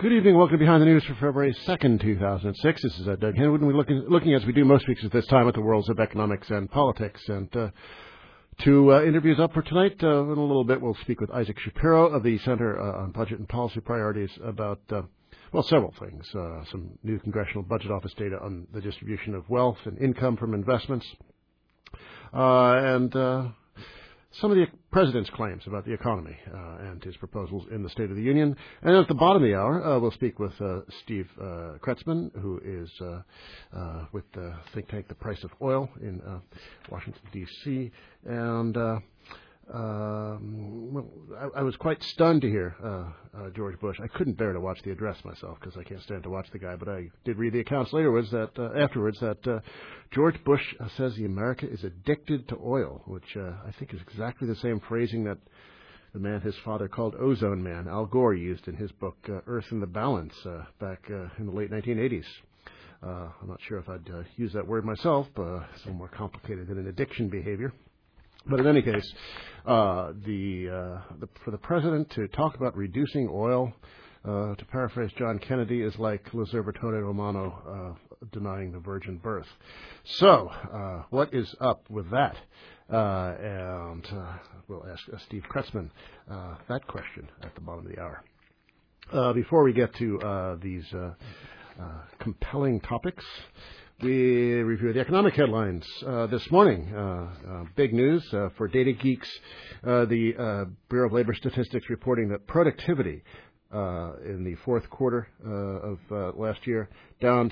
Good evening. Welcome to Behind the News for February 2nd, 2006. This is Doug Henwood, and we're looking as we do most weeks at this time at the worlds of economics and politics. And two interviews up for tonight. In a little bit, we'll speak with Isaac Shapiro of the Center on Budget and Policy Priorities about, several things. Some new Congressional Budget Office data on the distribution of wealth and income from investments. And some of the president's claims about the economy and his proposals in the State of the Union. And at the bottom of the hour, we'll speak with Steve Kretzmann, who is with the think tank The Price of Oil in Washington, D.C. And I was quite stunned to hear George Bush. I couldn't bear to watch the address myself because I can't stand to watch the guy, but I did read the accounts afterwards that George Bush says the America is addicted to oil, which I think is exactly the same phrasing that the man his father called Ozone Man, Al Gore, used in his book Earth in the Balance back in the late 1980s. I'm not sure if I'd use that word myself, but it's a little more complicated than an addiction behavior. But in any case, for the president to talk about reducing oil, to paraphrase John Kennedy, is like L'Osservatore Romano denying the virgin birth. So, what is up with that? And we'll ask Steve Kretzmann that question at the bottom of the hour. Before we get to these compelling topics, we review the economic headlines this morning. Big news for data geeks. The Bureau of Labor Statistics reporting that productivity in the fourth quarter of last year down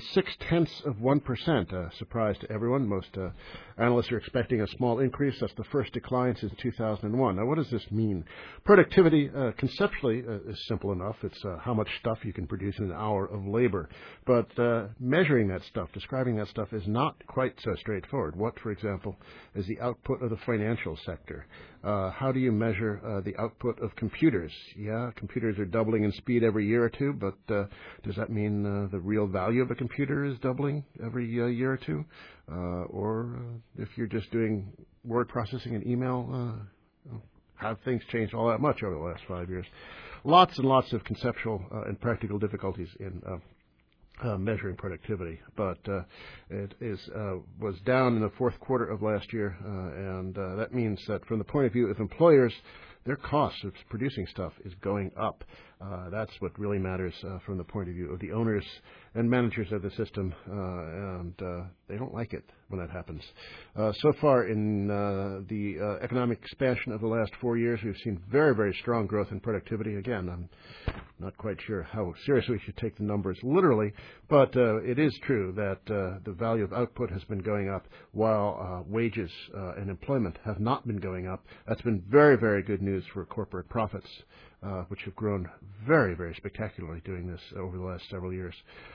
0.6%. Surprise to everyone. Most analysts are expecting a small increase. That's the first decline since 2001. Now, what does this mean? Productivity, conceptually, is simple enough. It's how much stuff you can produce in an hour of labor. But measuring that stuff, describing that stuff, is not quite so straightforward. What, for example, is the output of the financial sector? How do you measure the output of computers? Yeah, computers are doubling in speed every year or two, but does that mean the real value of a computer is doubling every year or two? Or if you're just doing word processing and email, have things changed all that much over the last 5 years? Lots and lots of conceptual and practical difficulties in measuring productivity, but it was down in the fourth quarter of last year, and that means that from the point of view of employers, their cost of producing stuff is going up. That's what really matters from the point of view of the owners and managers of the system, and they don't like it when that happens. So far in the economic expansion of the last 4 years, we've seen very, very strong growth in productivity. Again, I'm not quite sure how seriously we should take the numbers literally, but it is true that the value of output has been going up while wages and employment have not been going up. That's been very, very good news for corporate profits, which have grown very, very spectacularly doing this over the last several years.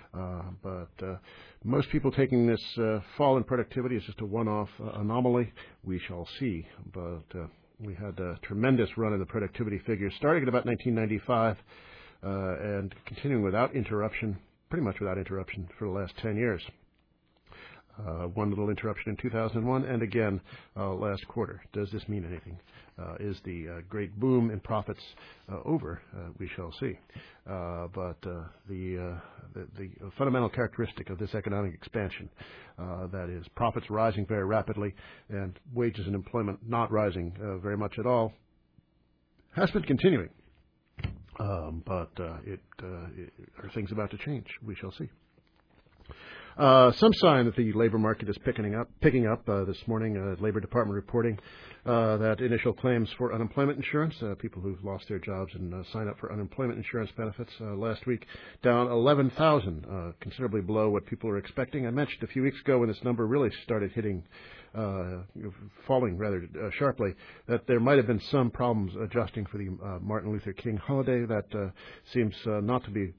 But most people taking this fall in productivity as just a one-off anomaly. We shall see. But we had a tremendous run in the productivity figures starting at about 1995 and continuing without interruption, pretty much without interruption for the last 10 years. One little interruption in 2001, and again last quarter. Does this mean anything? Is the great boom in profits over? We shall see. But the fundamental characteristic of this economic expansion, that is profits rising very rapidly and wages and employment not rising very much at all, has been continuing. But are things about to change? We shall see. Some sign that the labor market is picking up this morning. Labor Department reporting that initial claims for unemployment insurance, people who've lost their jobs and sign up for unemployment insurance benefits last week, down 11,000, considerably below what people are expecting. I mentioned a few weeks ago when this number really started falling rather sharply, that there might have been some problems adjusting for the Martin Luther King holiday. That seems not to be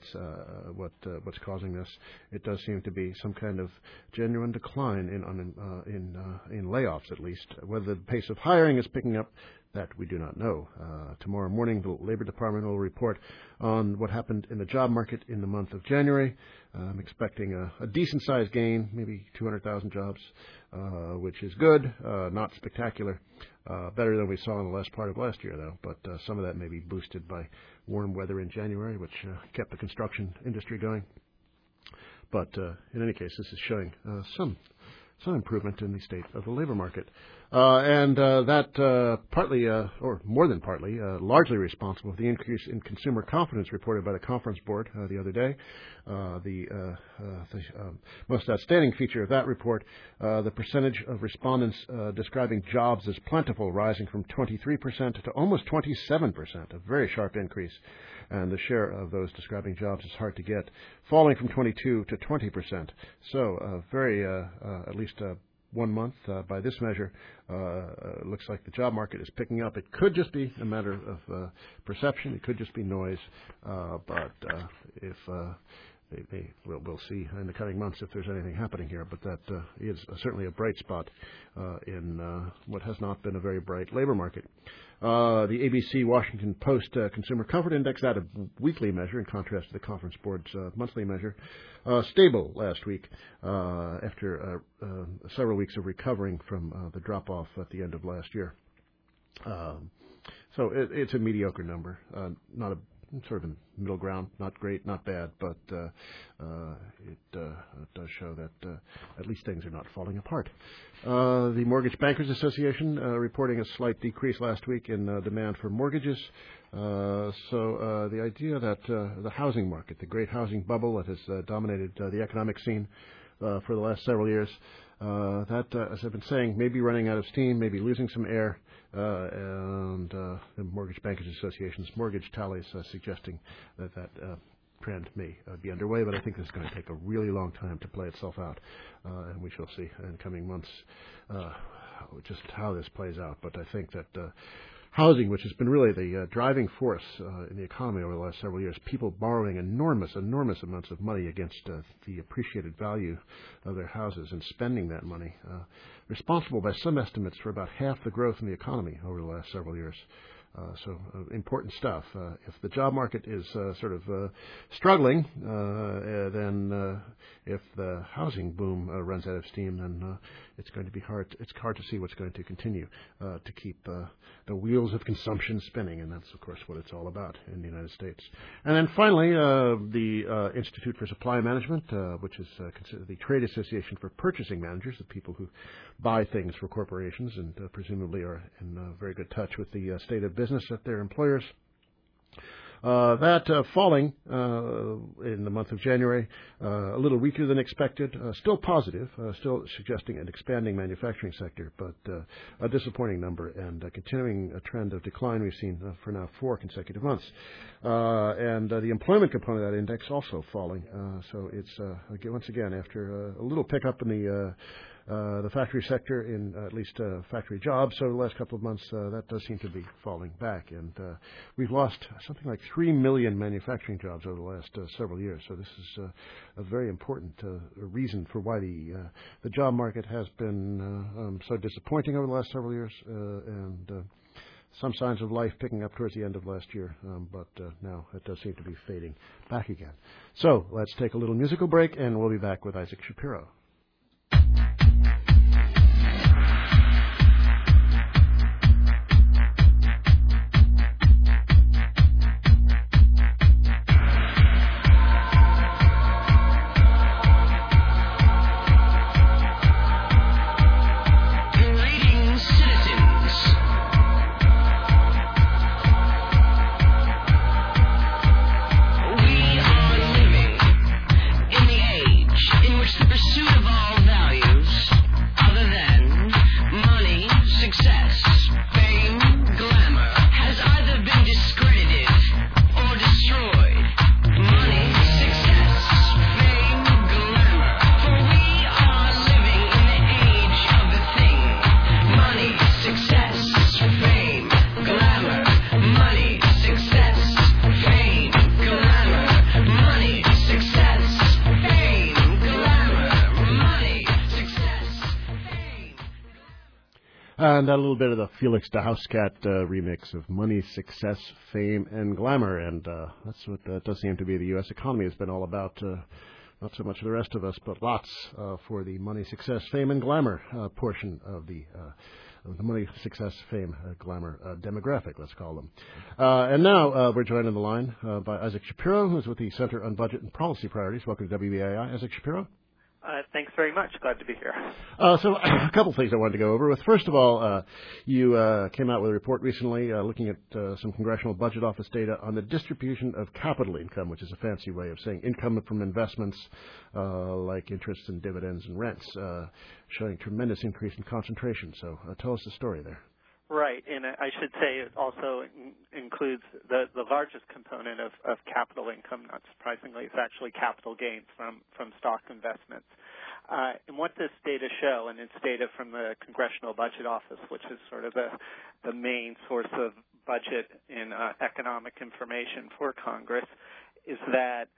what's causing this. It does seem to be some kind of genuine decline in layoffs, at least. Whether the pace of hiring is picking up, That we do not know. Tomorrow morning, the Labor Department will report on what happened in the job market in the month of January. I'm expecting a decent-sized gain, maybe 200,000 jobs, which is good, not spectacular. Better than we saw in the last part of last year, though. But some of that may be boosted by warm weather in January, which kept the construction industry going. But in any case, this is showing some improvement in the state of the labor market. And that partly, or more than partly, largely responsible for the increase in consumer confidence reported by the Conference Board the other day. The most outstanding feature of that report, the percentage of respondents describing jobs as plentiful, rising from 23% to almost 27%, a very sharp increase. And the share of those describing jobs is hard to get, falling from 22 to 20%. So very, at least 1 month by this measure, looks like the job market is picking up. It could just be a matter of perception. It could just be noise. But if we'll see in the coming months if there's anything happening here. But that is certainly a bright spot in what has not been a very bright labor market. The ABC Washington Post Consumer Comfort Index, that a weekly measure in contrast to the Conference Board's monthly measure, stable last week after several weeks of recovering from the drop-off at the end of last year. So it's a mediocre number, not a sort of a middle ground, not great, not bad, but it does show that at least things are not falling apart. The Mortgage Bankers Association reporting a slight decrease last week in demand for mortgages. So the idea that the housing market, the great housing bubble that has dominated the economic scene for the last several years, that, as I've been saying, may be running out of steam, maybe losing some air, and the Mortgage Bankers Association's mortgage tallies suggesting that trend may be underway, but I think this is going to take a really long time to play itself out, and we shall see in coming months just how this plays out. But I think that housing, which has been really the driving force in the economy over the last several years, people borrowing enormous amounts of money against the appreciated value of their houses and spending that money, responsible by some estimates for about half the growth in the economy over the last several years. So important stuff. If the job market is sort of struggling, then if the housing boom runs out of steam, then it's going to be hard. It's hard to see what's going to continue to keep the wheels of consumption spinning, and that's, of course, what it's all about in the United States. And then finally, the Institute for Supply Management, which is considered the trade association for purchasing managers, the people who buy things for corporations and presumably are in very good touch with the state of business at their employers. That falling in the month of January, a little weaker than expected, still positive, still suggesting an expanding manufacturing sector, but a disappointing number and continuing a trend of decline we've seen for now 4 consecutive months. And the employment component of that index also falling. So it's, once again, after a little pickup in the factory sector, in at least factory jobs over the last couple of months, that does seem to be falling back. And we've lost something like 3 million manufacturing jobs over the last several years. So this is a very important reason for why the job market has been so disappointing over the last several years, and some signs of life picking up towards the end of last year, but now it does seem to be fading back again. So let's take a little musical break, and we'll be back with Isaac Shapiro. Pursuit And a little bit of the Felix da Housecat remix of Money, Success, Fame, and Glamour. And that's what does seem to be the U.S. economy has been all about. Not so much for the rest of us, but lots for the money, success, fame, and glamour portion of the money, success, fame, glamour demographic, let's call them. And now we're joined on the line by Isaac Shapiro, who's with the Center on Budget and Policy Priorities. Welcome to WBAI, Isaac Shapiro. Thanks very much. Glad to be here. So a couple things I wanted to go over with. First of all, you came out with a report recently looking at some Congressional Budget Office data on the distribution of capital income, which is a fancy way of saying income from investments like interest and dividends and rents, showing tremendous increase in concentration. So tell us the story there. Right, and I should say it also includes the largest component of capital income, not surprisingly. It's actually capital gains from stock investments. And what this data show, and it's data from the Congressional Budget Office, which is sort of the main source of budget and economic information for Congress, is that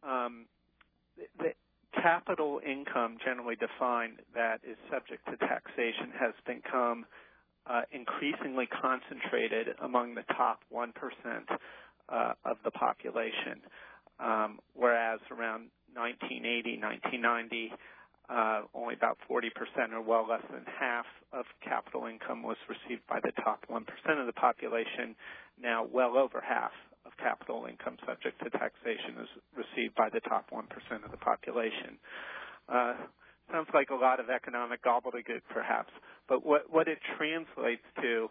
the capital income, generally defined, that is subject to taxation, has become increasingly concentrated among the top 1% of the population, whereas around 1980, 1990, only about 40% or well less than half of capital income was received by the top 1% of the population. Now well over half of capital income subject to taxation is received by the top 1% of the population. Sounds like a lot of economic gobbledygook, perhaps, but what it translates to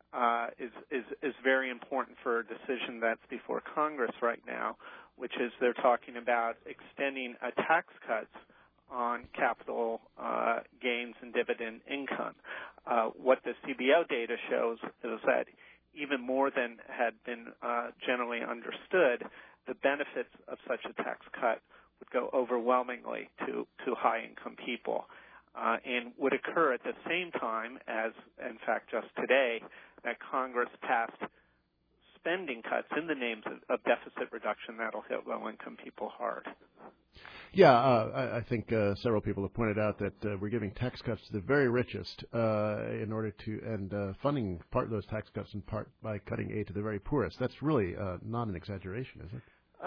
is very important for a decision that's before Congress right now, which is they're talking about extending tax cuts on capital gains and dividend income. What the CBO data shows is that even more than had been generally understood, the benefits of such a tax cut would go overwhelmingly to high-income people and would occur at the same time as, in fact, just today, that Congress passed spending cuts in the names of deficit reduction that'll hit low-income people hard. Yeah, I think several people have pointed out that we're giving tax cuts to the very richest in order to, and funding part of those tax cuts in part by cutting aid to the very poorest. That's really not an exaggeration, is it?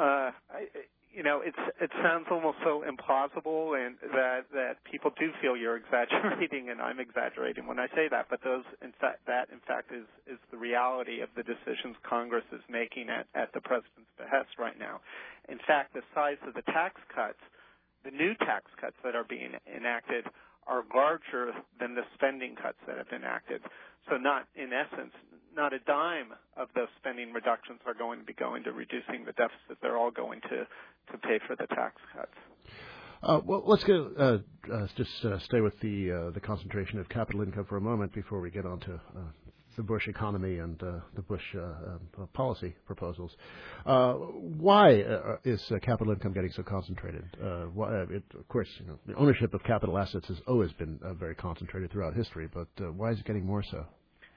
It sounds almost so implausible, and that people do feel you're exaggerating, and I'm exaggerating when I say that. But in fact, is the reality of the decisions Congress is making at the president's behest right now. In fact, the size of the tax cuts, the new tax cuts that are being enacted, are larger than the spending cuts that have been enacted. So in essence, not a dime of those spending reductions are going to be going to reducing the deficit. They're all going to pay for the tax cuts. Well, let's go, just stay with the concentration of capital income for a moment before we get on to the Bush economy and the Bush policy proposals. Why is capital income getting so concentrated? Of course, the ownership of capital assets has always been very concentrated throughout history, but why is it getting more so?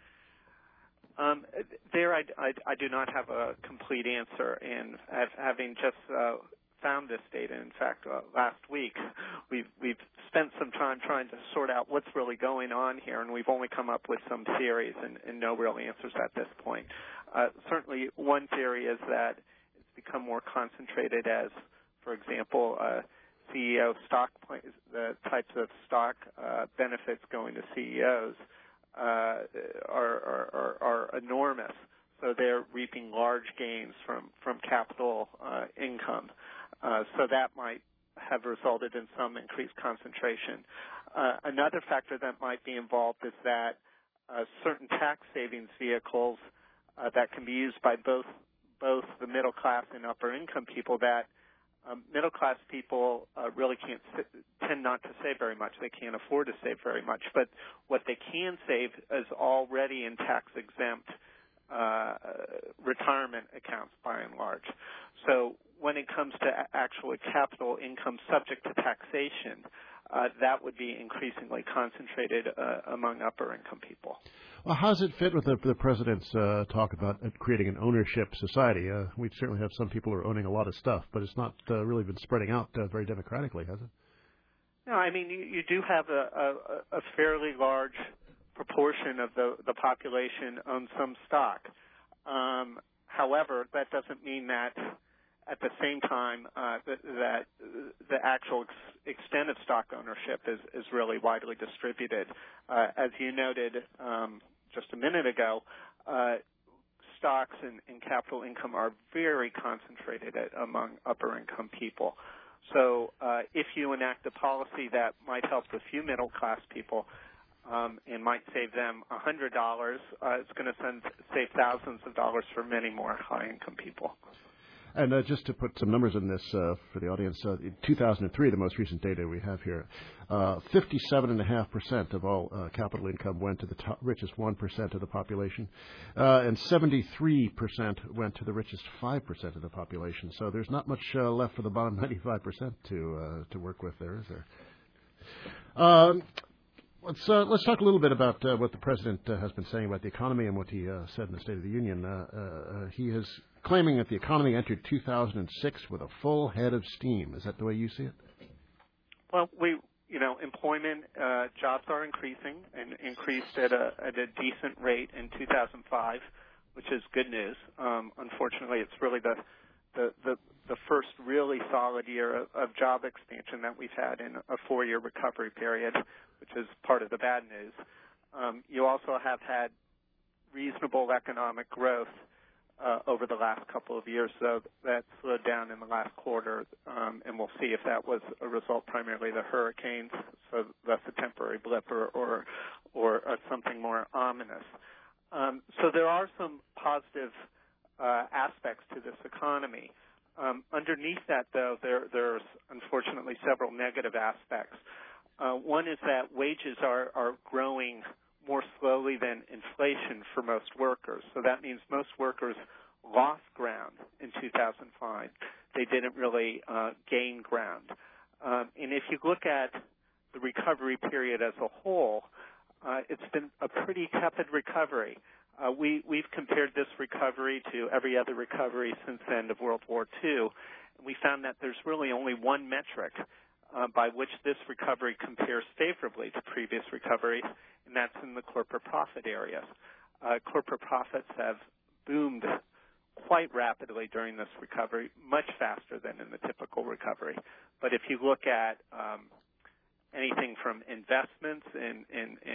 I do not have a complete answer, and having just found this data, in fact, last week, we've spent some time trying to sort out what's really going on here, and we've only come up with some theories and no real answers at this point. Certainly, one theory is that it's become more concentrated as, for example, CEO stock plans, the types of stock benefits going to CEOs are enormous. So they're reaping large gains from capital income. So that might have resulted in some increased concentration. Another factor that might be involved is that certain tax savings vehicles that can be used by both the middle class and upper income people, that middle class people really tend not to save very much. They can't afford to save very much. But what they can save is already in tax exempt retirement accounts by and large. So when it comes to actual capital income subject to taxation, that would be increasingly concentrated among upper income people. Well, how does it fit with the president's talk about creating an ownership society? We certainly have some people who are owning a lot of stuff, but it's not really been spreading out very democratically, has it? No, I mean, you do have a fairly large proportion of the population owns some stock. However, that doesn't mean that at the same time that the actual extent of stock ownership is really widely distributed. As you noted just a minute ago, stocks and capital income are very concentrated among upper-income people. So if you enact a policy that might help a few middle-class people and might save them $100, it's going to save thousands of dollars for many more high-income people. And just to put some numbers in this for the audience, in 2003, the most recent data we have here, 57.5% of all capital income went to the richest 1% of the population, and 73% went to the richest 5% of the population. So there's not much left for the bottom 95% to work with there, is there? Let's talk a little bit about what the president has been saying about the economy and what he said in the State of the Union. He is claiming that the economy entered 2006 with a full head of steam. Is that the way you see it? Well, employment jobs are increasing and increased at a decent rate in 2005, which is good news. Unfortunately, it's really the first really solid year of job expansion that we've had in a 4-year recovery period, which is part of the bad news. You also have had reasonable economic growth over the last couple of years, so that slowed down in the last quarter, and we'll see if that was a result primarily of the hurricanes, so that's a temporary blip or something more ominous. So there are some positive aspects to this economy. Underneath that, though, there's unfortunately several negative aspects. One is that wages are growing more slowly than inflation for most workers. So that means most workers lost ground in 2005. They didn't really gain ground. And if you look at the recovery period as a whole, it's been a pretty tepid recovery. We've compared this recovery to every other recovery since the end of World War II, and we found that there's really only one metric by which this recovery compares favorably to previous recoveries, and that's in the corporate profit area. Corporate profits have boomed quite rapidly during this recovery, much faster than in the typical recovery. But if you look at anything from investments in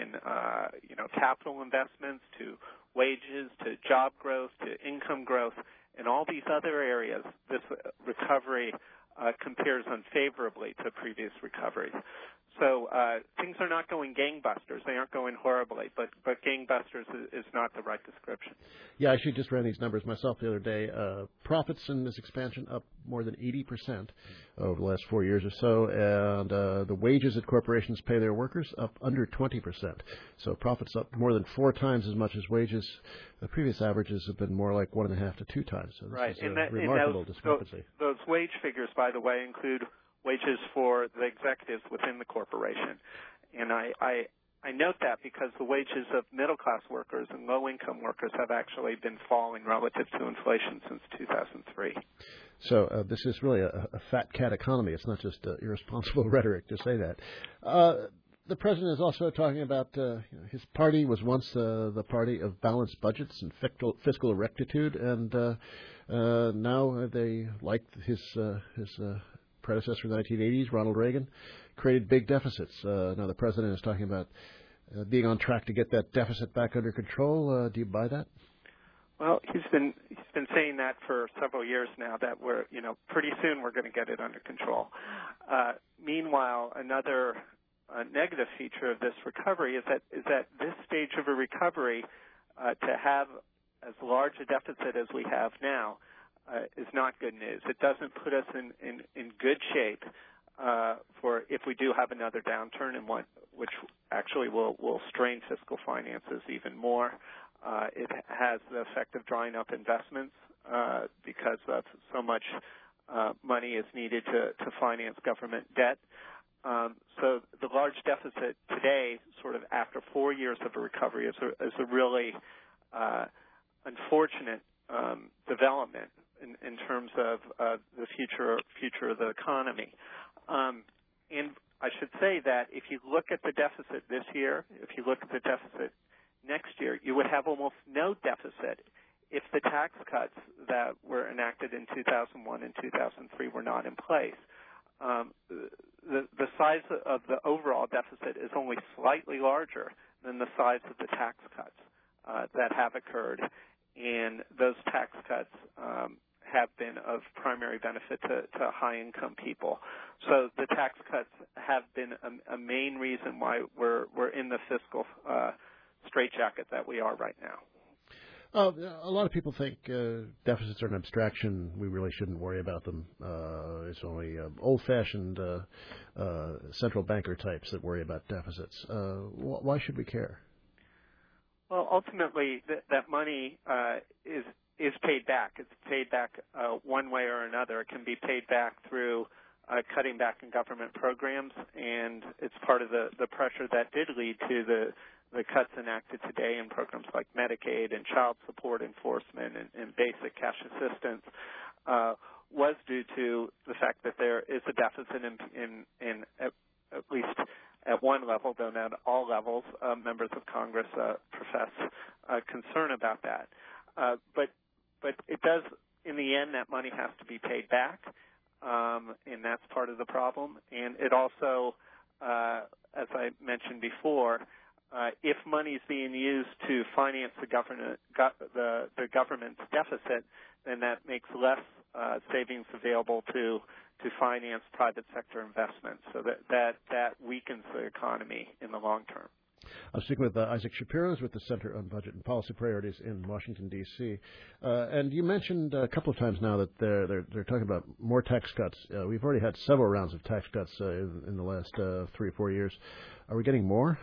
capital investments to wages to job growth to income growth and all these other areas, this recovery compares unfavorably to previous recoveries. So things are not going gangbusters. They aren't going horribly, but gangbusters is not the right description. Yeah, I actually just ran these numbers myself the other day. Profits in this expansion up more than 80% over the last 4 years or so, and the wages that corporations pay their workers up under 20%. So profits up more than 4 times as much as wages. The previous averages have been more like 1.5 to 2 times. So this is a remarkable discrepancy. Those wage figures, by the way, include wages for the executives within the corporation. And I note that because the wages of middle-class workers and low-income workers have actually been falling relative to inflation since 2003. So this is really a fat cat economy. It's not just irresponsible rhetoric to say that. The president is also talking about his party was once the party of balanced budgets and fiscal rectitude, and now they like his predecessor in the 1980s, Ronald Reagan, created big deficits. Now the president is talking about being on track to get that deficit back under control. Do you buy that? Well, he's been saying that for several years now, that we're pretty soon we're going to get it under control. Meanwhile, another negative feature of this recovery is that this stage of a recovery to have as large a deficit as we have now is not good news. It doesn't put us in good shape for if we do have another downturn, and which actually will strain fiscal finances even more. It has the effect of drying up investments because of so much money is needed to finance government debt. So the large deficit today, sort of after 4 years of a recovery, is a really unfortunate development in terms of the future of the economy. And I should say that if you look at the deficit this year, if you look at the deficit next year, you would have almost no deficit if the tax cuts that were enacted in 2001 and 2003 were not in place. The size of the overall deficit is only slightly larger than the size of the tax cuts that have occurred, and those tax cuts have been of primary benefit to high-income people. So the tax cuts have been a main reason why we're in the fiscal straitjacket that we are right now. A lot of people think deficits are an abstraction. We really shouldn't worry about them. It's only old-fashioned central banker types that worry about deficits. Why should we care? Well, ultimately, that money is paid back. It's paid back one way or another. It can be paid back through cutting back in government programs, and it's part of the pressure that did lead to the cuts enacted today in programs like Medicaid and child support enforcement and basic cash assistance was due to the fact that there is a deficit in at least at one level, though not all levels. Members of Congress profess concern about that. But it does, in the end, that money has to be paid back, and that's part of the problem. And it also, as I mentioned before, if money is being used to finance the government's deficit, then that makes less savings available to finance private sector investments. So that weakens the economy in the long term. I'm speaking with Isaac Shapiro, who's with the Center on Budget and Policy Priorities in Washington, D.C. And you mentioned a couple of times now that they're talking about more tax cuts. We've already had several rounds of tax cuts in the last 3 or 4 years. Are we getting more?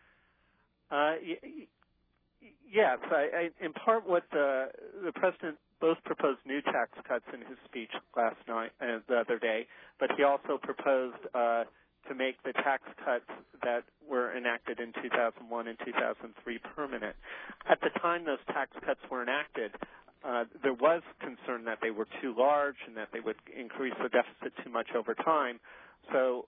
Yes. In part, what the president both proposed new tax cuts in his speech last night and the other day, but he also proposed to make the tax cuts that were enacted in 2001 and 2003 permanent. At the time those tax cuts were enacted, there was concern that they were too large and that they would increase the deficit too much over time. So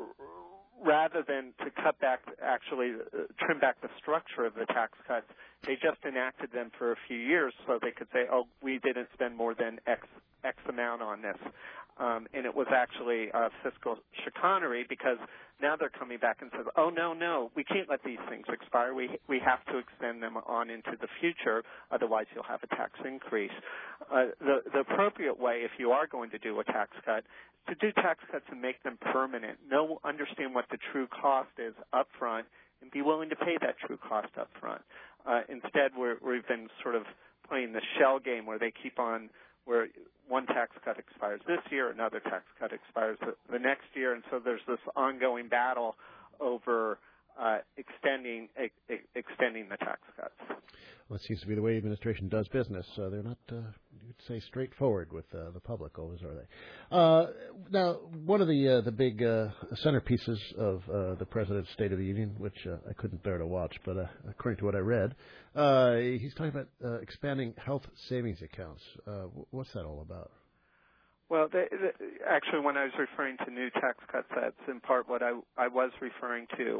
rather than to cut back, actually trim back the structure of the tax cuts, they just enacted them for a few years so they could say, oh, we didn't spend more than X amount on this. And it was actually fiscal chicanery because now they're coming back and says, oh, no, we can't let these things expire. We have to extend them on into the future, otherwise you'll have a tax increase. The appropriate way, if you are going to do a tax cut, to do tax cuts and make them permanent. Understand what the true cost is up front and be willing to pay that true cost up front. Instead, we've been sort of playing the shell game where they keep on, where one tax cut expires this year, another tax cut expires the next year, and so there's this ongoing battle over extending the tax cuts. Well, it seems to be the way the administration does business. They're not, you'd say, straightforward with the public, always, are they? Now, one of the big centerpieces of the President's State of the Union, which I couldn't bear to watch, but according to what I read, he's talking about expanding health savings accounts. What's that all about? Well, actually, when I was referring to new tax cuts, that's in part what I was referring to.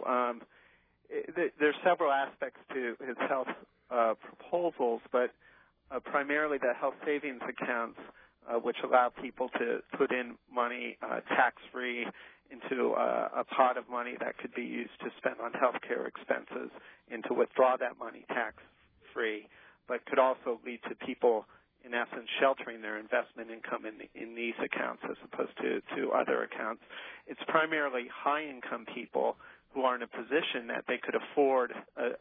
There's several aspects to his health proposals, but primarily the health savings accounts, which allow people to put in money tax-free into a pot of money that could be used to spend on health care expenses and to withdraw that money tax-free, but could also lead to people, in essence, sheltering their investment income in these accounts as opposed to other accounts. It's primarily high-income people who are in a position that they could afford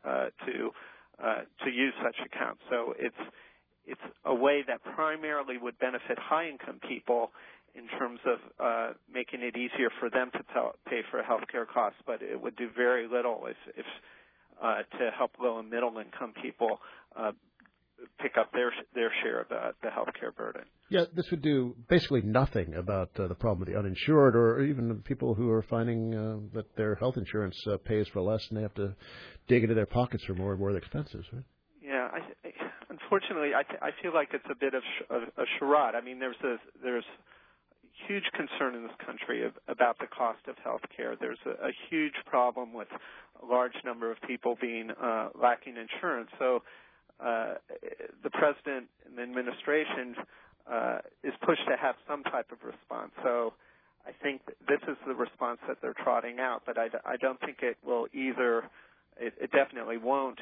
to use such accounts. So it's a way that primarily would benefit high-income people in terms of making it easier for them to pay for health care costs, but it would do very little if to help low and middle-income people pick up their share of the health care burden. Yeah, this would do basically nothing about the problem of the uninsured or even the people who are finding that their health insurance pays for less and they have to dig into their pockets for more and more of the expenses, right? Yeah, unfortunately, I feel like it's a bit of a charade. I mean, there's huge concern in this country about the cost of health care. There's a huge problem with a large number of people being lacking insurance. So the president and the administration is pushed to have some type of response. So I think this is the response that they're trotting out, but I don't think it will either. It definitely won't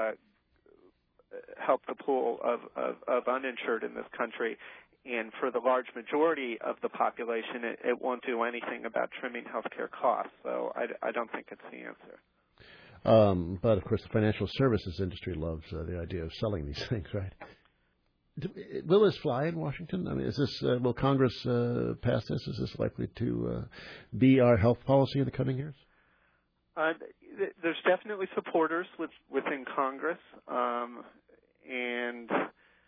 help the pool of uninsured in this country. And for the large majority of the population, it won't do anything about trimming healthcare costs. So I don't think it's the answer. But, of course, the financial services industry loves the idea of selling these things, right? Will this fly in Washington? I mean, will Congress pass this? Is this likely to be our health policy in the coming years? There's definitely supporters within Congress, and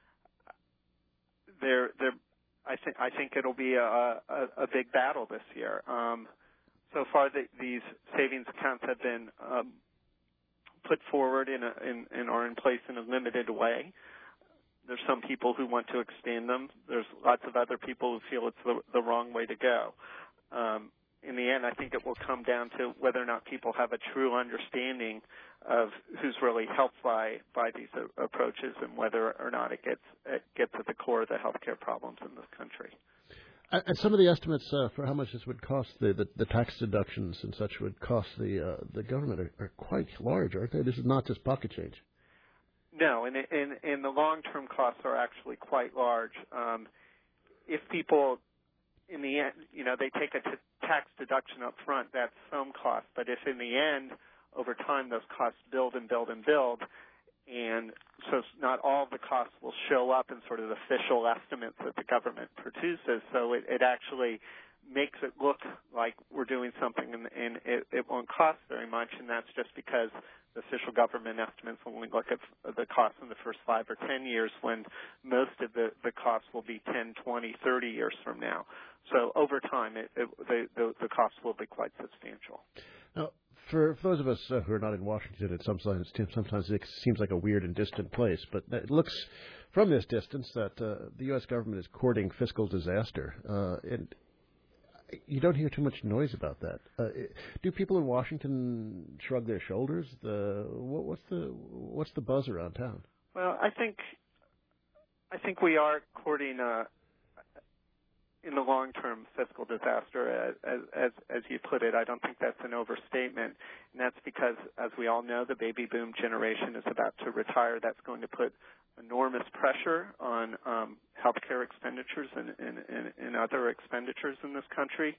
I think it'll be a big battle this year. So far, these savings accounts have been put forward and are in place in a limited way. There's some people who want to expand them. There's lots of other people who feel it's the wrong way to go. In the end, I think it will come down to whether or not people have a true understanding of who's really helped by these approaches and whether or not it gets at the core of the healthcare problems in this country. And some of the estimates for how much this would cost, the tax deductions and such would cost the government are quite large, aren't they? This is not just pocket change. No, and the long-term costs are actually quite large. If people, in the end, they take a tax deduction up front, that's some cost. But if in the end, over time, those costs build and build and build, and so not all of the costs will show up in sort of the official estimates that the government produces. So it actually makes it look like we're doing something, and it won't cost very much, and that's just because the official government estimates only look at the cost in the first 5 or 10 years when most of the costs will be 10, 20, 30 years from now. So over time, the costs will be quite substantial. Now, for those of us who are not in Washington, sometimes it seems like a weird and distant place, but it looks from this distance that the U.S. government is courting fiscal disaster. And you don't hear too much noise about that. Do people in Washington shrug their shoulders? What's the buzz around town? Well, I think we are courting in the long term fiscal disaster, as you put it. I don't think that's an overstatement, and that's because, as we all know, the baby boom generation is about to retire. That's going to put enormous pressure on healthcare expenditures and other expenditures in this country.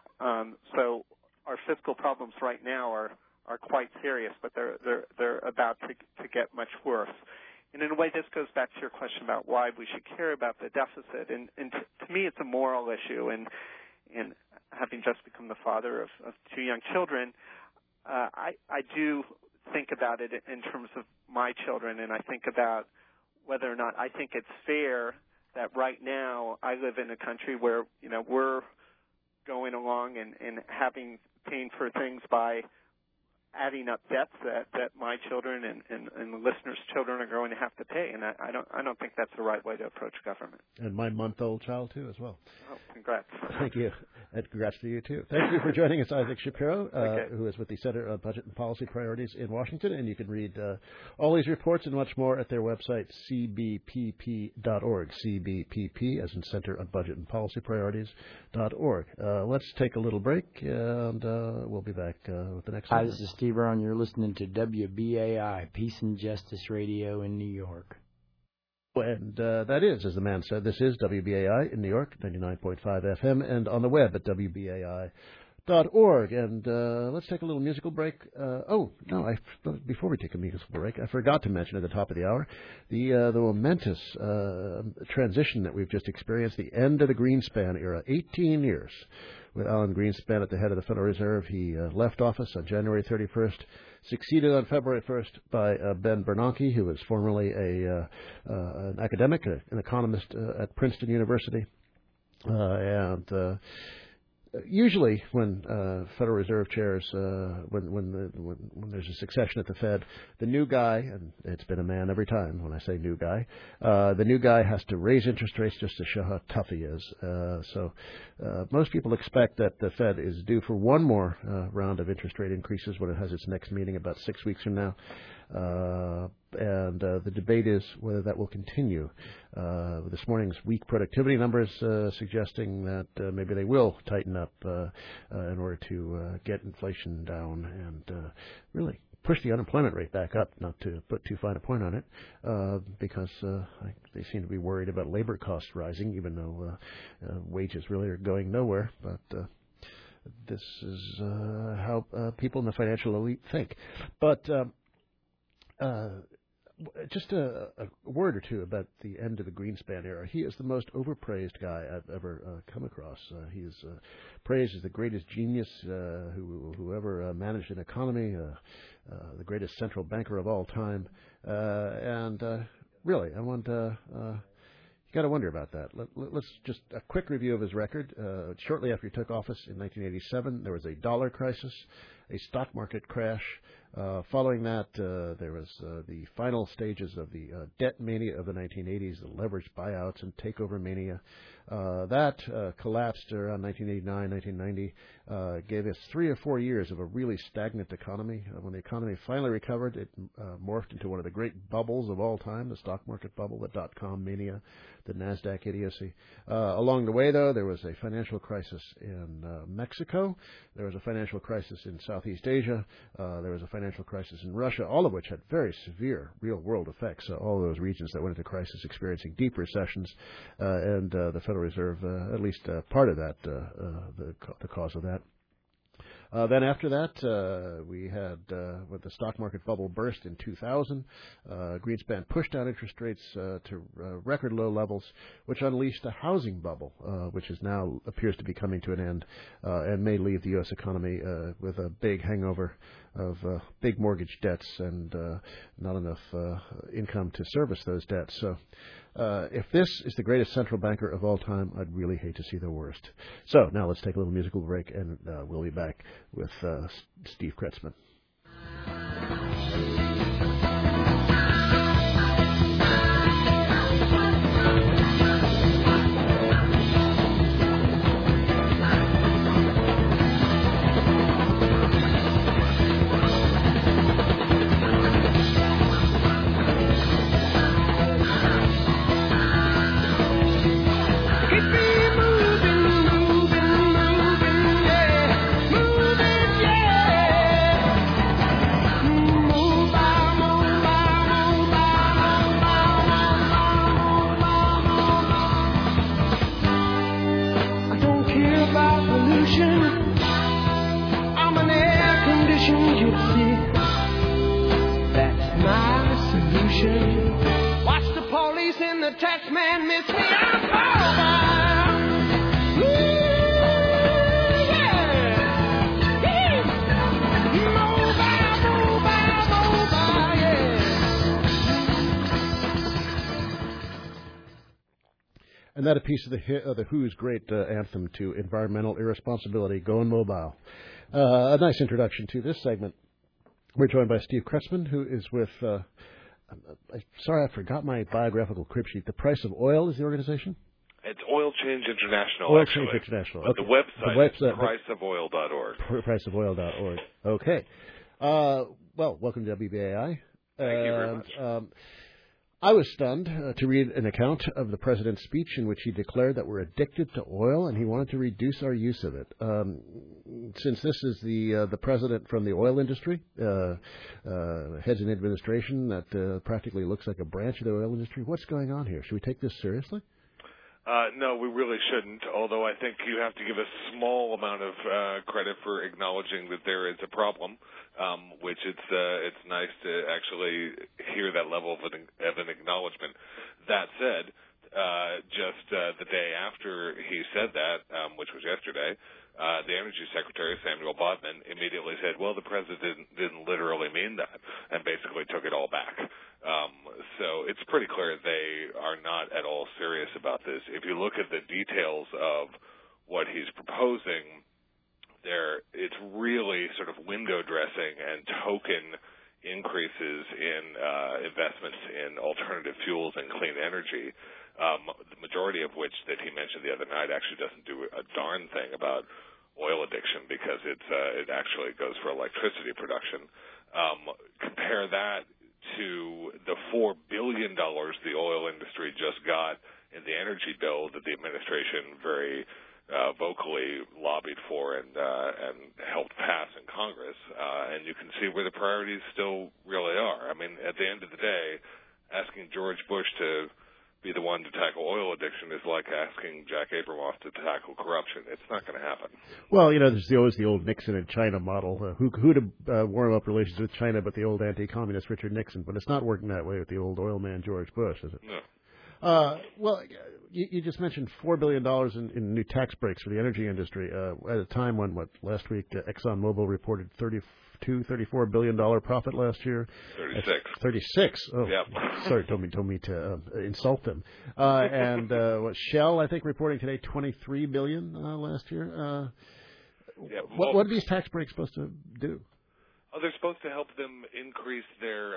So our fiscal problems right now are quite serious, but they're about to get much worse. And in a way, this goes back to your question about why we should care about the deficit. And to me, it's a moral issue. And having just become the father of 2 young children, I do think about it in terms of my children, and I think about whether or not I think it's fair that right now I live in a country where, we're going along and paying for things by adding up debts that my children and the listeners' children are going to have to pay, and I don't think that's the right way to approach government. And my month-old child too, as well. Oh, congrats! Thank you, and congrats to you too. Thank you for joining us, Isaac Shapiro, who is with the Center on Budget and Policy Priorities in Washington, and you can read all these reports and much more at their website, cbpp.org. CBPP, as in Center on Budget and Policy Priorities.org. Let's take a little break, and we'll be back with the next. Hi, this is Steve Brown. You're listening to WBAI, Peace and Justice Radio in New York. And that is, as the man said, this is WBAI in New York, 99.5 FM, and on the web at WBAI.org. And let's take a little musical break. Before we take a musical break, I forgot to mention at the top of the hour the momentous transition that we've just experienced, the end of the Greenspan era, 18 years. With Alan Greenspan at the head of the Federal Reserve. He left office on January 31st, succeeded on February 1st by Ben Bernanke, who was formerly an academic, an economist at Princeton University. And Usually, when Federal Reserve chairs, when there's a succession at the Fed, the new guy, and it's been a man every time when I say new guy, the new guy has to raise interest rates just to show how tough he is. So most people expect that the Fed is due for one more round of interest rate increases when it has its next meeting about 6 weeks from now. And the debate is whether that will continue. This morning's weak productivity numbers suggesting that maybe they will tighten up in order to get inflation down and really push the unemployment rate back up, not to put too fine a point on it, because they seem to be worried about labor costs rising, even though wages really are going nowhere. But this is how people in the financial elite think. But just a word or two about the end of the Greenspan era. He is the most overpraised guy I've ever come across. He is praised as the greatest genius who ever managed an economy, the greatest central banker of all time. And really, I want you got to wonder about that. Let's just a quick review of his record. Shortly after he took office in 1987, there was a dollar crisis, a stock market crash. Following that, there was the final stages of the debt mania of the 1980s, the leveraged buyouts and takeover mania. That collapsed around 1989, 1990, gave us 3 or 4 years of a really stagnant economy. When the economy finally recovered, it morphed into one of the great bubbles of all time, the stock market bubble, the dot-com mania, the NASDAQ idiocy. Along the way, though, there was a financial crisis in Mexico. There was a financial crisis in Southeast Asia. There was a financial crisis in Russia, all of which had very severe real-world effects. All those regions that went into crisis experiencing deep recessions, and the Federal Reserve, at least part of that, the cause of that. Then after that, we had, when the stock market bubble burst in 2000, Greenspan pushed down interest rates to record low levels, which unleashed a housing bubble, which is now appears to be coming to an end, and may leave the U.S. economy with a big hangover of big mortgage debts and not enough income to service those debts. So if this is the greatest central banker of all time, I'd really hate to see the worst. So now let's take a little musical break, and we'll be back with Steve Kretzmann. And that a piece of the Who's great anthem to environmental irresponsibility, Going Mobile. A nice introduction to this segment. We're joined by Steve Kretzmann, who is with, sorry, I forgot my biographical crib sheet. The Price of Oil is the organization? It's Oil Change International, Oil actually. Change International. But okay. the website is priceofoil.org. Priceofoil.org. Okay. Well, welcome to WBAI. Thank you very much. I was stunned to read an account of the president's speech in which he declared that we're addicted to oil and he wanted to reduce our use of it. Since this is the president from the oil industry, heads an administration that practically looks like a branch of the oil industry, what's going on here? Should we take this seriously? No, we really shouldn't, although I think you have to give a small amount of credit for acknowledging that there is a problem, which it's nice to actually hear that level of an acknowledgement. That said, just the day after he said that, which was yesterday, the Energy Secretary, Samuel Bodman, immediately said, well, the president didn't literally mean that, and basically took it all back. So it's pretty clear they are not at all serious about this. If you look at the details of what he's proposing there, it's really sort of window dressing and token increases in investments in alternative fuels and clean energy, the majority of which that he mentioned the other night actually doesn't do a darn thing about oil addiction because it actually goes for electricity production. Compare that to the $4 billion the oil industry just got in the energy bill that the administration very vocally lobbied for and helped pass in Congress, and you can see where the priorities still really are. I mean, at the end of the day, asking George Bush to be the one to tackle oil addiction is like asking Jack Abramoff to tackle corruption. It's not going to happen. Well, there's always the old Nixon and China model. Who to warm up relations with China but the old anti-communist Richard Nixon? But it's not working that way with the old oil man George Bush, is it? No. Well, you just mentioned $4 billion in new tax breaks for the energy industry at a time when, last week, ExxonMobil reported $34 billion profit last year. 36. Oh, yeah. Sorry, told me to insult them. And Shell, I think, reporting today $23 billion last year. What are these tax breaks supposed to do? Oh, they're supposed to help them increase their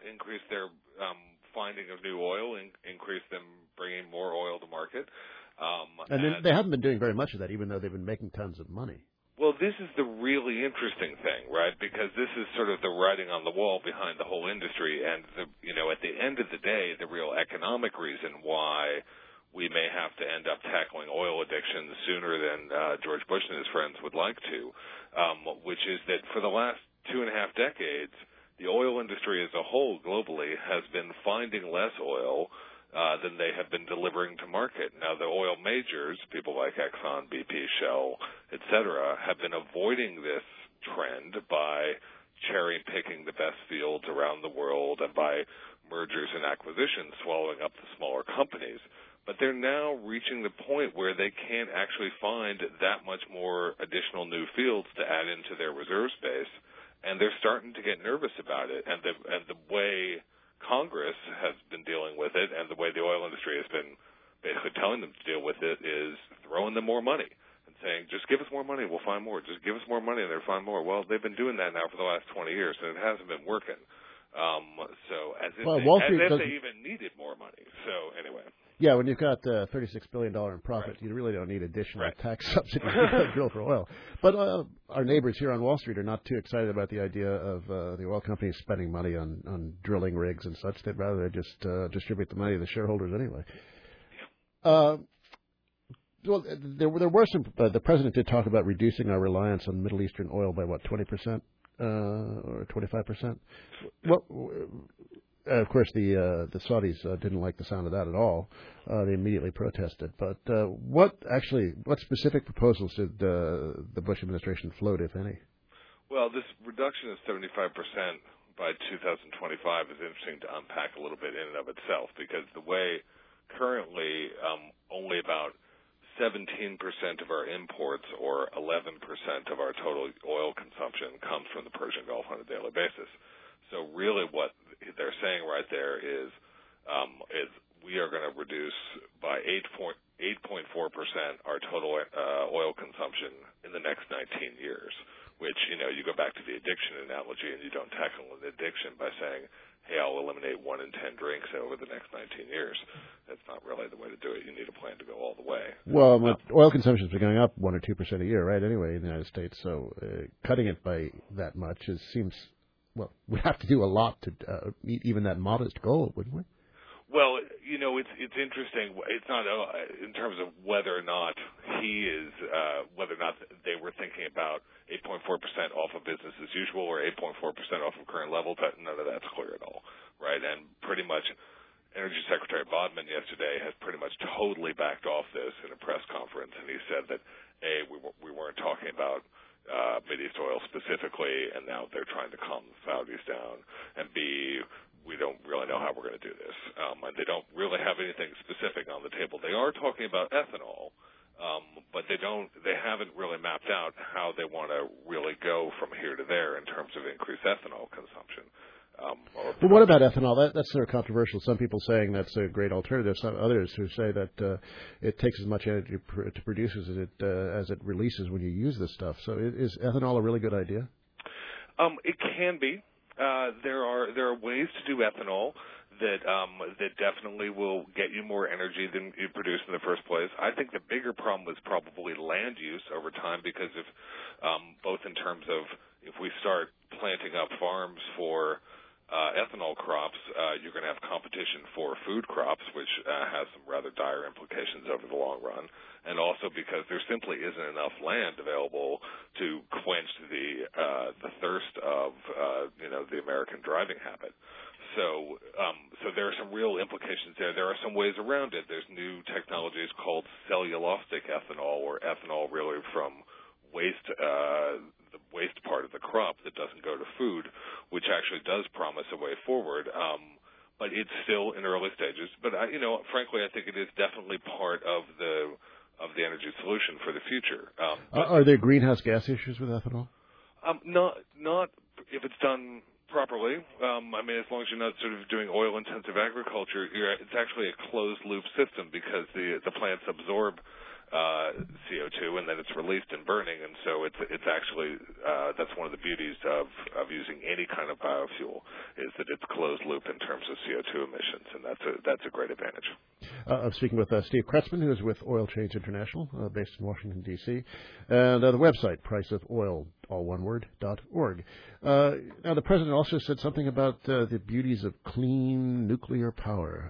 finding of new oil, increase them bringing more oil to market. And they haven't been doing very much of that, even though they've been making tons of money. Well, this is the really interesting thing, right? Because this is sort of the writing on the wall behind the whole industry. And, at the end of the day, the real economic reason why we may have to end up tackling oil addiction sooner than George Bush and his friends would like to, which is that for the last 2.5 decades, the oil industry as a whole globally has been finding less oil than they have been delivering to market. Now, the oil majors, people like Exxon, BP, Shell, et cetera, have been avoiding this trend by cherry-picking the best fields around the world and by mergers and acquisitions swallowing up the smaller companies. But they're now reaching the point where they can't actually find that much more additional new fields to add into their reserve space. And they're starting to get nervous about it. And the way Congress has been dealing with it and the way the oil industry has been basically telling them to deal with it is throwing them more money and saying, just give us more money, we'll find more. Just give us more money and they'll find more. Well, they've been doing that now for the last 20 years, and it hasn't been working. As if they even needed more money. So anyway. Yeah, when you've got $36 billion in profit, right. You really don't need additional tax subsidies to drill for oil. But our neighbors here on Wall Street are not too excited about the idea of the oil companies spending money on drilling rigs and such. They'd rather just distribute the money to the shareholders anyway. Well, there were some. The president did talk about reducing our reliance on Middle Eastern oil by 20%. Or 25%. Well, of course, the Saudis didn't like the sound of that at all. They immediately protested. But what specific proposals did the Bush administration float, if any? Well, this reduction of 75% by 2025 is interesting to unpack a little bit in and of itself, because the way currently only about 17% of our imports or 11% of our total oil consumption comes from the Persian Gulf on a daily basis. So really what they're saying right there is we are going to reduce by 8.4% our total oil consumption in the next 19 years, which, you go back to the addiction analogy and you don't tackle an addiction by saying, hey, I'll eliminate 1 in 10 drinks over the next 19 years. That's not really the way to do it. You need a plan to go all the way. Well, oil consumption has been going up 1 or 2% a year, right, anyway, in the United States. So cutting it by that much seems, we have to do a lot to meet even that modest goal, wouldn't we? Well, it's interesting. It's not in terms of whether or not whether or not they were thinking about 8.4% off of business as usual or 8.4% off of current levels. None of that's clear at all, right? And pretty much Energy Secretary Bodman yesterday has pretty much totally backed off this in a press conference, and he said that, A, we weren't talking about Mideast oil specifically, and now they're trying to calm the Saudis down, and B, we don't really know how we're going to do this. And they don't really have anything specific on the table. They are talking about ethanol, but they haven't really mapped out how they want to really go from here to there in terms of increased ethanol consumption. But what about ethanol? That's sort of controversial. Some people saying that's a great alternative. Some others who say that it takes as much energy to produce as it releases when you use this stuff. So is ethanol a really good idea? It can be. There are ways to do ethanol that definitely will get you more energy than you produce in the first place. I think the bigger problem was probably land use over time, because if both in terms of if we start planting up farms for ethanol crops, you're going to have competition for food crops, which has some rather dire implications over the long run, and also because there simply isn't enough land available to quench the thirst of the American driving habit. So there are some real implications there. There are some ways around it. There's new technologies called cellulosic ethanol, or ethanol really from waste, the waste part of the crop that doesn't go to food, which actually does promise a way forward. But it's still in early stages. But frankly, I think it is definitely part of the energy solution for the future. Are there greenhouse gas issues with ethanol? Not if it's done properly. As long as you're not sort of doing oil-intensive agriculture, it's actually a closed-loop system, because the plants absorb CO2 and then it's released in burning, and so it's actually that's one of the beauties of using any kind of biofuel, is that it's closed loop in terms of CO2 emissions, and that's a great advantage. I'm speaking with Steve Kretzmann, who is with Oil Change International, based in Washington, D.C., and the website, priceofoil, all one word, .org. Now, the president also said something about the beauties of clean nuclear power.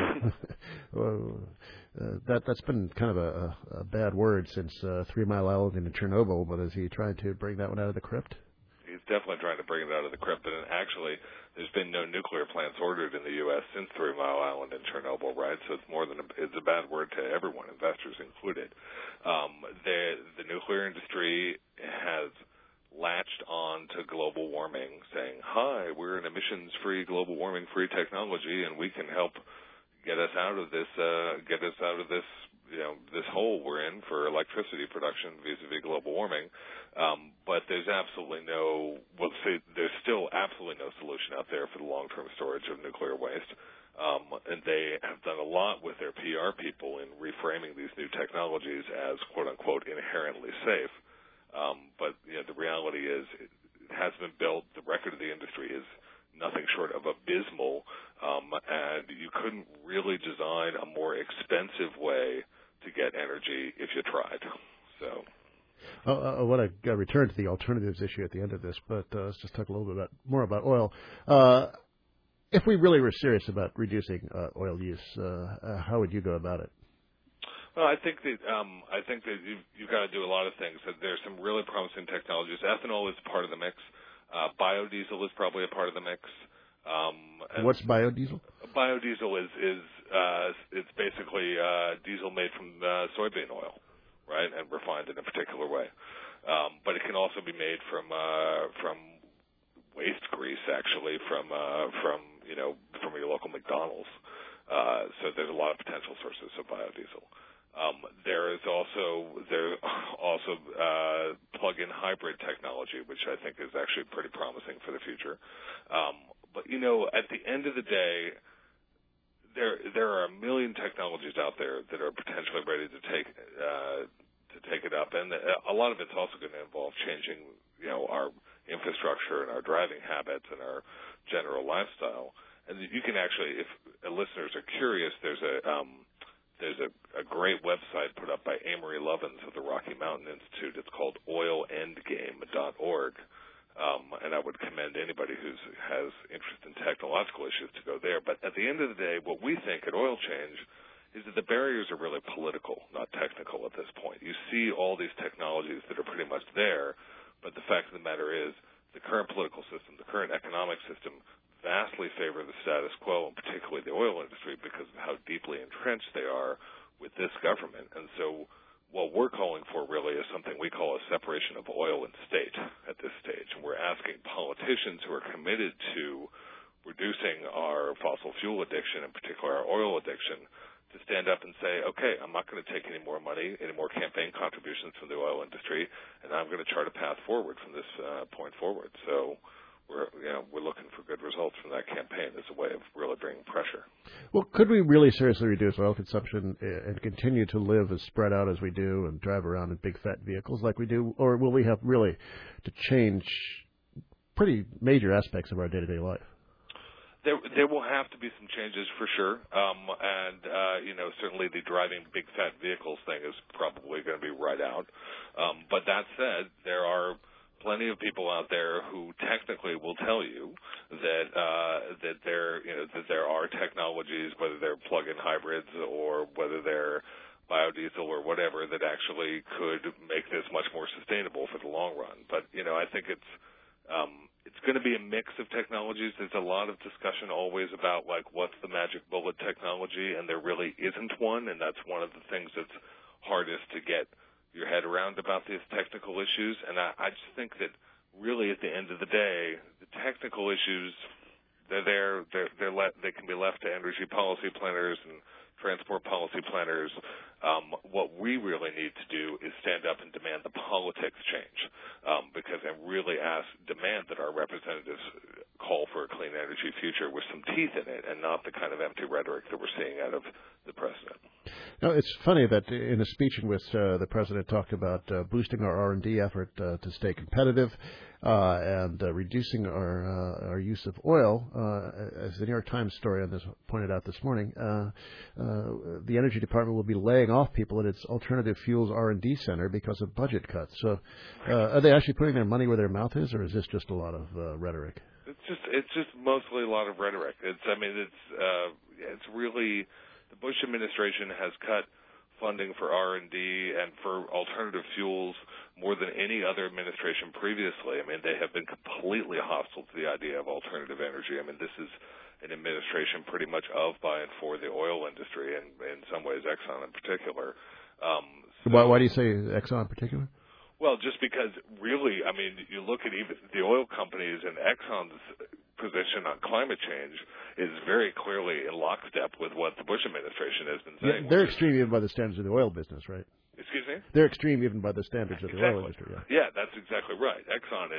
That's been kind of a bad word since 3 Mile Island and Chernobyl, but is he trying to bring that one out of the crypt? He's definitely trying to bring it out of the crypt, and actually there's been no nuclear plants ordered in the U.S. since 3 Mile Island and Chernobyl, right? So it's a bad word to everyone, investors included. The nuclear industry has latched on to global warming, saying, hi, we're an emissions-free, global warming-free technology, and we can help get us out of this this hole we're in for electricity production vis-a-vis global warming. But there's still absolutely no solution out there for the long-term storage of nuclear waste. And they have done a lot with their PR people in reframing these new technologies as quote-unquote inherently safe. But the reality is it hasn't been built. The record of the industry is nothing short of abysmal, and you couldn't really design a more expensive way to get energy if you tried. So, I want to return to the alternatives issue at the end of this, but let's just talk a little bit more about oil. If we really were serious about reducing oil use, how would you go about it? Well, I think that you've got to do a lot of things. There's some really promising technologies. Ethanol is part of the mix. Biodiesel is probably a part of the mix. What's biodiesel? Biodiesel is it's basically diesel made from soybean oil, right, and refined in a particular way. But it can also be made from waste grease, actually, from your local McDonald's. So there's a lot of potential sources of biodiesel. There's also plug-in hybrid technology, which I think is actually pretty promising for the future. But at the end of the day, there are a million technologies out there that are potentially ready to take it up, and a lot of it's also going to involve changing our infrastructure and our driving habits and our general lifestyle. And you can actually, if listeners are curious, there's a great website put up by Amory Lovins of the Rocky Mountain Institute. It's called oilendgame.org. And I would commend anybody who has interest in technological issues to go there. But at the end of the day, what we think at Oil Change is that the barriers are really political, not technical at this point. You see all these technologies that are pretty much there, but the fact of the matter is the current political system, the current economic system, vastly favor the status quo, and particularly the oil industry, because of how deeply entrenched they are with this government. And so what we're calling for really is something we call a separation of oil and state at this stage. And we're asking politicians who are committed to reducing our fossil fuel addiction, in particular our oil addiction, to stand up and say, okay, I'm not going to take any more money, any more campaign contributions from the oil industry, and I'm going to chart a path forward from this point forward. So we're looking for good results from that campaign as a way of really bringing pressure. Well, could we really seriously reduce oil consumption and continue to live as spread out as we do and drive around in big fat vehicles like we do, or will we have really to change pretty major aspects of our day-to-day life? There will have to be some changes for sure, certainly the driving big fat vehicles thing is probably going to be right out. But that said, there are plenty of people out there who technically will tell you that there are technologies, whether they're plug-in hybrids or whether they're biodiesel or whatever, that actually could make this much more sustainable for the long run. But I think it's going to be a mix of technologies. There's a lot of discussion always about what's the magic bullet technology, and there really isn't one, and that's one of the things that's hardest to get your head around about these technical issues. And I just think that really at the end of the day, the technical issues, they can be left to energy policy planners and transport policy planners. What we really need to do is stand up and demand the politics change, and really demand that our representatives call for a clean energy future with some teeth in it, and not the kind of empty rhetoric that we're seeing out of the president. Now, it's funny that in a speech in which the president talked about boosting our R&D effort to stay competitive and reducing our use of oil, as the New York Times story on this pointed out this morning, the Energy Department will be laying off people at its Alternative Fuels R&D Center because of budget cuts. So are they actually putting their money where their mouth is, or is this just a lot of rhetoric? It's just mostly a lot of rhetoric. It's really the Bush administration has cut funding for R&D and for alternative fuels more than any other administration previously. They have been completely hostile to the idea of alternative energy. This is an administration pretty much of, by, and for the oil industry, and in some ways Exxon in particular. Why do you say Exxon in particular? Well, just because really, you look at even the oil companies, and Exxon's position on climate change is very clearly in lockstep with what the Bush administration has been saying. Yeah, they're extreme even by the standards of the oil business, right? Excuse me? They're extreme even by the standards of the oil industry. Yeah, that's exactly right. Exxon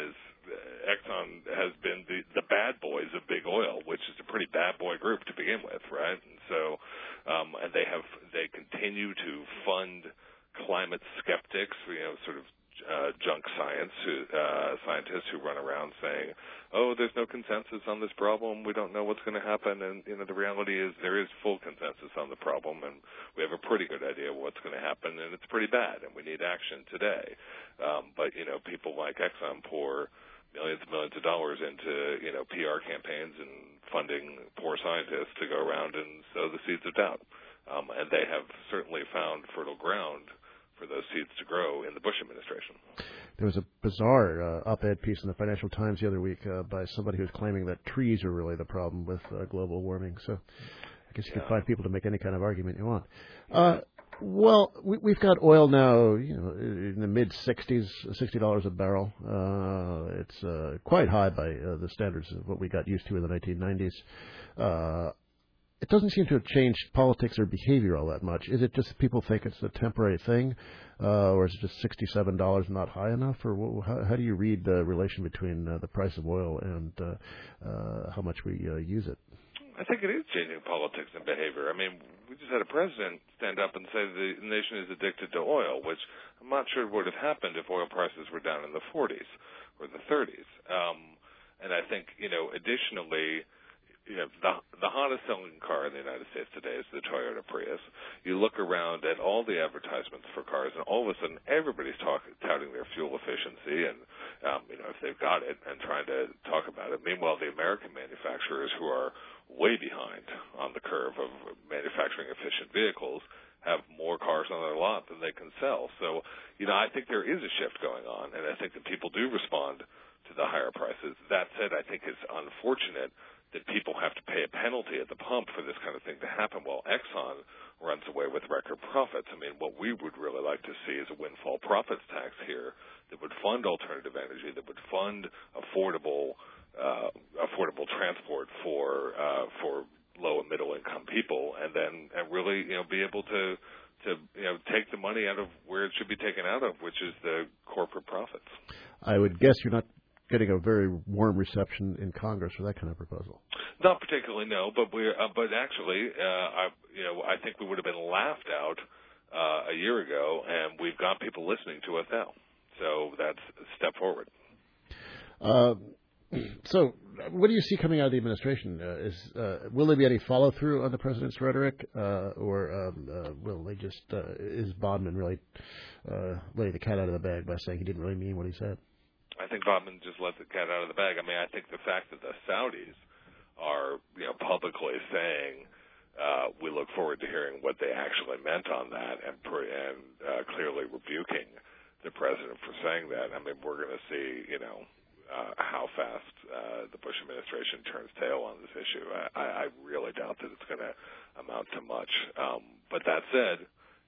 has been the bad boys of big oil, which is a pretty bad boy group to begin with, right? And so, and they continue to fund climate skeptics, sort of junk scientists who run around saying, "Oh, there's no consensus on this problem. We don't know what's going to happen." And the reality is there is full consensus on the problem, and we have a pretty good idea of what's going to happen, and it's pretty bad, and we need action today. But people like Exxon pour millions and millions of dollars into PR campaigns and funding poor scientists to go around and sow the seeds of doubt, and they have certainly found fertile ground for those seeds to grow in the Bush administration. There was a bizarre op-ed piece in the Financial Times the other week by somebody who was claiming that trees are really the problem with global warming. So I guess you can find people to make any kind of argument you want. Well, we've got oil now, in the mid-60s, $60 a barrel. It's quite high by the standards of what we got used to in the 1990s. It doesn't seem to have changed politics or behavior all that much. Is it just people think it's a temporary thing, or is it just $67 not high enough? Or how do you read the relation between the price of oil and how much we use it? I think it is changing politics and behavior. We just had a president stand up and say the nation is addicted to oil, which I'm not sure would have happened if oil prices were down in the 40s or the 30s. And I think, additionally, the hottest selling car in the United States today is the Toyota Prius. You look around at all the advertisements for cars, and all of a sudden everybody's touting their fuel efficiency and, if they've got it, and trying to talk about it. Meanwhile, the American manufacturers, who are way behind on the curve of manufacturing efficient vehicles, have more cars on their lot than they can sell. So, I think there is a shift going on, and I think that people do respond to the higher prices. That said, I think it's unfortunate that people have to pay a penalty at the pump for this kind of thing to happen while Exxon runs away with record profits. What we would really like to see is a windfall profits tax here that would fund alternative energy, that would fund affordable transport for low and middle income people, and really be able to take the money out of where it should be taken out of, which is the corporate profits. I would guess you're not getting a very warm reception in Congress for that kind of proposal. Not particularly, no. But actually, I think we would have been laughed out a year ago, and we've got people listening to us now. So that's a step forward. So, what do you see coming out of the administration? Will there be any follow through on the president's rhetoric, or will they just is Bodman really lay the cat out of the bag by saying he didn't really mean what he said? I think Bodman just let the cat out of the bag. I mean, I think the fact that the Saudis are publicly saying we look forward to hearing what they actually meant on that, and clearly rebuking the president for saying that. I mean, we're going to see, how fast the Bush administration turns tail on this issue. I really doubt that it's going to amount to much. But that said,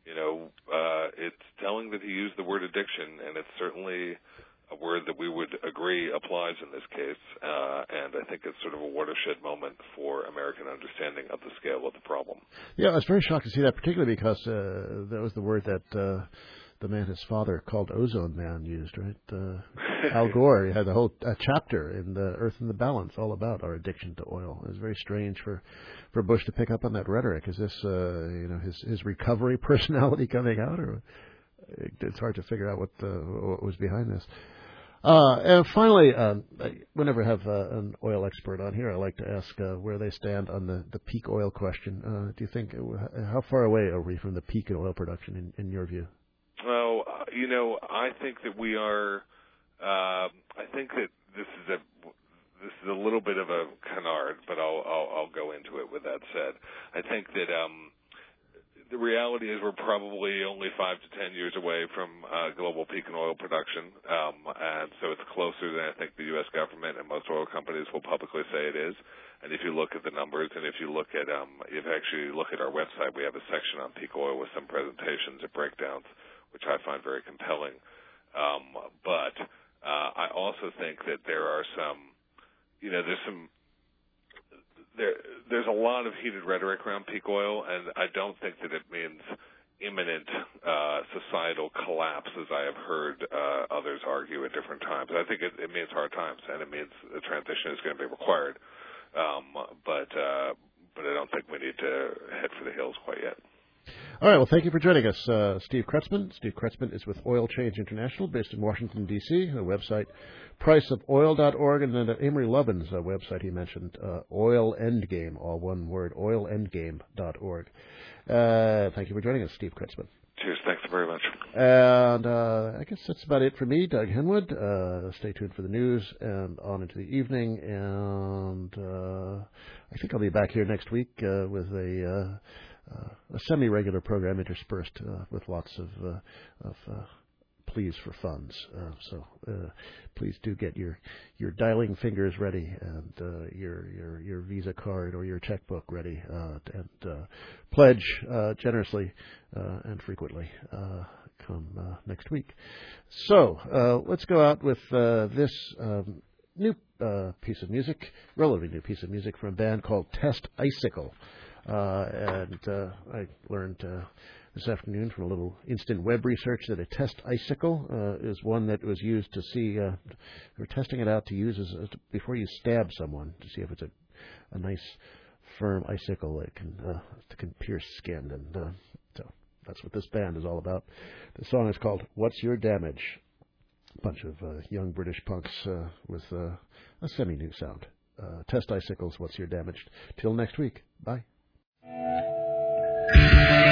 it's telling that he used the word addiction, and it's certainly a word that we would agree applies in this case. And I think it's sort of a watershed moment for American understanding of the scale of the problem. Yeah, I was very shocked to see that, particularly because that was the word that the man his father called Ozone Man used, right? Al Gore had the whole chapter in The Earth and the Balance all about our addiction to oil. It was very strange for Bush to pick up on that rhetoric. Is this, his recovery personality coming out? Or it's hard to figure out what was behind this. And finally, whenever I have an oil expert on here, I like to ask where they stand on the peak oil question. Do you think, how far away are we from the peak in oil production in your view? Well, I think that we are. I think that this is a little bit of a canard, but I'll go into it. With that said, I think that the reality is we're probably only 5 to 10 years away from global peak in oil production, and so it's closer than I think the U.S. government and most oil companies will publicly say it is. And if you look at the numbers, and if you look at our website, we have a section on peak oil with some presentations and breakdowns, which I find very compelling. But I also think that there are there's a lot of heated rhetoric around peak oil, and I don't think that it means imminent societal collapse, as I have heard others argue at different times. I think it means hard times, and it means the transition is going to be required. But I don't think we need to head for the hills quite yet. All right. Well, thank you for joining us, Steve Kretzmann. Steve Kretzmann is with Oil Change International, based in Washington, D.C. The website, priceofoil.org, and then Amory Lovin's website he mentioned, Oil Endgame, all one word, oilendgame.org. Thank you for joining us, Steve Kretzmann. Cheers. Thanks very much. And I guess that's about it for me, Doug Henwood. Stay tuned for the news and on into the evening. And I think I'll be back here next week with a semi-regular program interspersed with lots of pleas for funds. So please do get your dialing fingers ready and your Visa card or your checkbook ready and pledge generously and frequently come next week. So let's go out with this new piece of music, relatively new piece of music from a band called Test Icicle. And I learned this afternoon from a little instant web research that a test icicle is one that was used to see, we're testing it out to use as before you stab someone, to see if it's a nice, firm icicle that can pierce skin. And so that's what this band is all about. The song is called What's Your Damage? A bunch of young British punks with a semi-new sound. Test Icicles, What's Your Damage? Till next week. Bye.